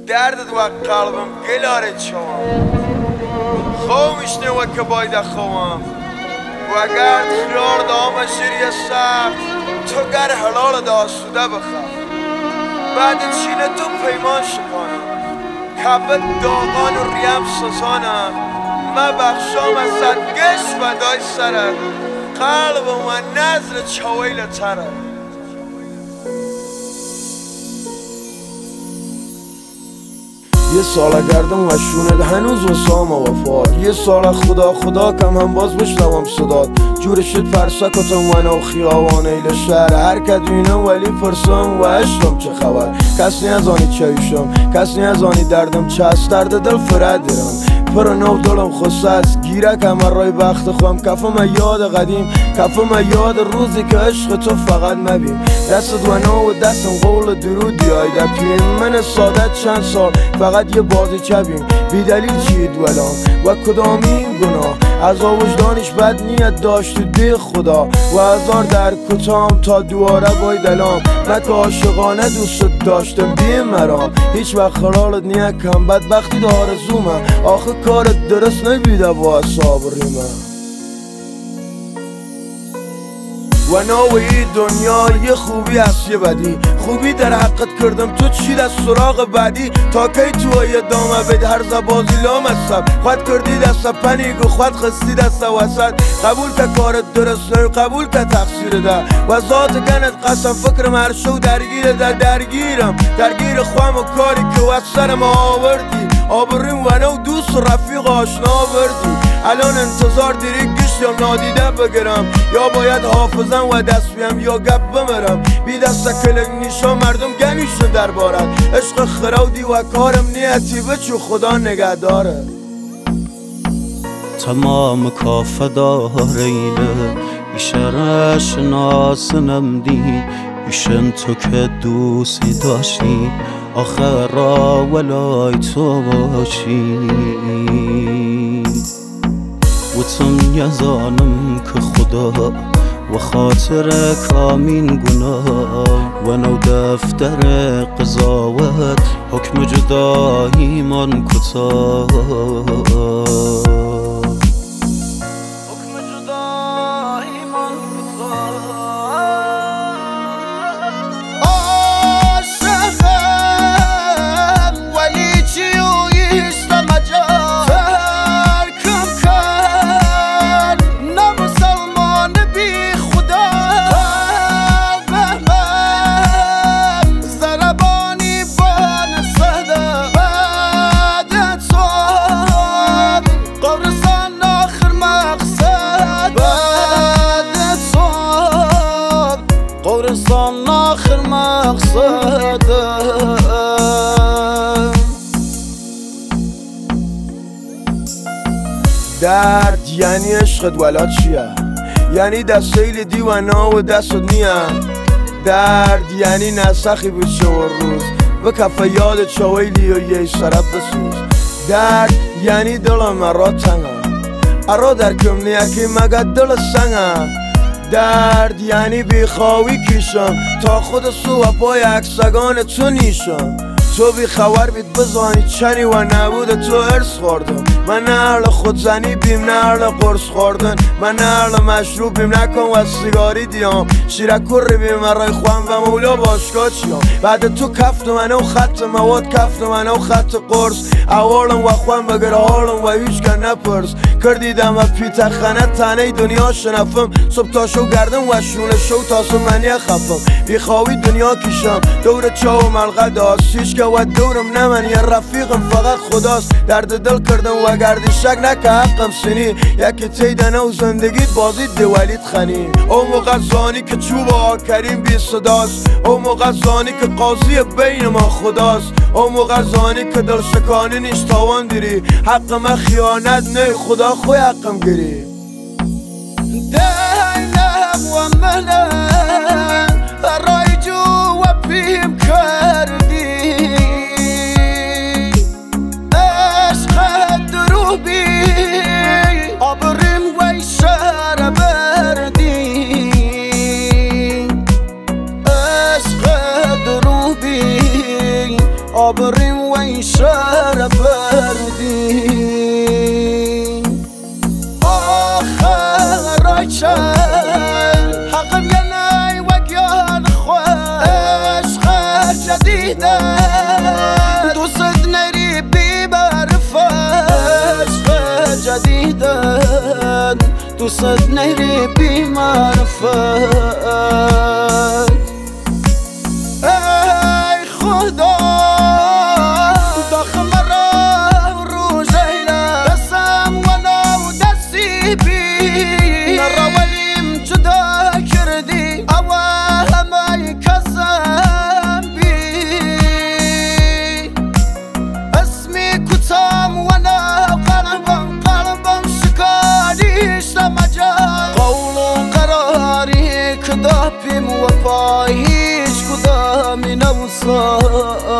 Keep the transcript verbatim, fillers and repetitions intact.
دردت و قلبم گلاره چوام خومشنه و که باید خوام و اگر خیار دام شیری سخت تو گر حلال داسوده بخواه بعد چینه تو پیمان شکنم کبت داغان و ریم سزانم ما بخشام از صد گشت و دای سره قلب و نظر چویل تره یه سال گردم و شونت هنوز وسام و وفاد یه سال خدا خدا کم هم باز بشنوم صدات جور شد فرسکتم و نو خیابان ایل شهر هر کدوینه ولی پرسم و اشتم چه خبر کس نیازانی چایشم کس نیازانی دردم چه از درد دل فرد دیرم پر نو دلم خصه است گیرک همه رای بخت خوام کفم یاد قدیم کفم یاد روزی که عشق تو فقط مبین دستت و نو و دستم قول درودی آیده پیم من ساده چند سال فقط یه بازی چبیم بی دلیل چید ولام و کدامی گناه از وجدانش بد نیت داشت دی خدا و هزار در کتام تا دواره بای دلام مک عاشقانه دوست داشتم بی مرام هیچ وقت خلالت نیت کم بدبختی داره زومه آخه کارت درست نبیده با اصاب ریمه و نوعی دنیا یه خوبی هست یه بدی خوبی در حقت کردم تو چی دست سراغ بعدی تا کی تو یه دامه بید هر زبازی لام هستم خود کردی دست پنیگو خود خستی دست وسط قبول که کارت درست نو قبول که تقصیر ده و ذات گنت قسم فکرم هر شو درگیر ده درگیرم درگیر خوام و کاری که وقت سرم آوردی آبریم و نو دوست و رفیق آشنا بردی الان انتظار دیری گشتم نادیده بگیرم یا باید حافظم و دست بیم یا گپ بمرم بی دست کلک نیشا مردم گمیشن در بارد عشق خراودی و کارم نیتی بچو خدا نگه داره تمام کافه داره اینه ایشه شناسنم دی ایشن تو که دوستی داشتی آخر را ولای تو باشی و تم یزانم که خدا و خاطر کامین گناه و نو دفتر قضاوت حکم جدایی من کتا قرصان آخر مقصده درد یعنی عشقت ولا چیه یعنی دستیل دیوانا و دستت نیه درد یعنی نسخی بود شو روز و کفه یاد چویلی و یه سرب بسوز درد یعنی دلم ارا تنگه ارا در کم نیکی مگه دل سنگه درد یعنی بیخواهی کشم تا خود سو و پای اکسگان تو نیشم تو بی خبر بید بزانی چنی و نبود تو ارس خوردم من نه اهل خودزنی بیم نه اهل قرص خوردن من نه اهل مشروب بیم نکن و سیگاری دیام شیرکر بیم رای خوام و مولا باشگاه چیام بعد تو کفت منو خط مواد کفت منو خط قرص اولم و خوام بگر حالم و هیچ کن نپرس کردیدم و پیت خانه تنه دنیا شنفم صبح تا شو گردم و شونه شو تاسو منی خفم بیخواهی دنیا کشم دور چاو ملغه داست هیچ که و دورم نمن یه رفیقم فقط خداست درد دل کردم و گردی شک نکه حقم سنی یکی تیدنه و زندگیت بازید دولیت خنی او موقع زانی که چوب ها کریم بی صداست او موقع زانی که قاضی بین ما خداست او موقع زانی که دل شکانی نیش تاوان دیری حق من خیانت نه خدا خوی حقم گیری دینم و منم رای جو و پیم کردی عشق درو بی آبریم و شهر بردی عشق درو بی آبریم و ویشر بردی آخر رایچل حقم ینای وگیان خواه عشق جدیده دوست نری بی معرفت عشق جدیده دوست نری بی معرفت ای خدا داخل مرا رو جیله دستم و نو دستی بی نراولیم جدا کردی او همه کسم بی اسمی کتام و نه قلبم قلبم شکاریش نمجا قول و قراری کدا بیم و پایی کدامی نوسا